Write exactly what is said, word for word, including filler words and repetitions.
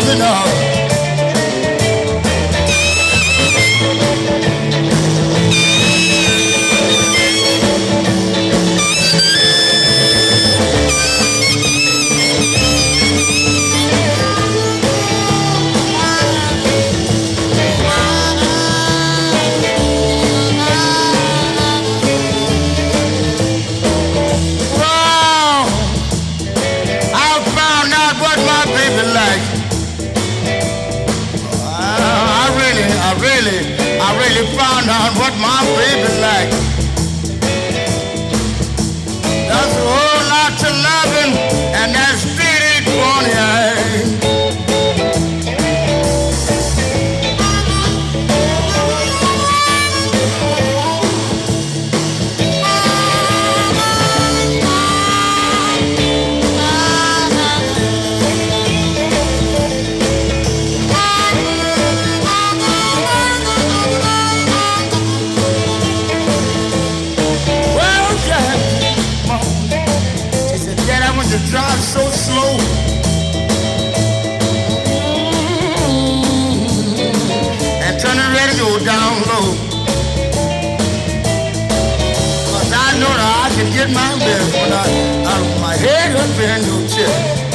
losing up. Found out what my baby like. There's a whole lot to loving and that steady pony eye. Drive so slow. Mm-hmm. And turn the radio down low. Cause I know that I can get my best when I, I my head up in your chest.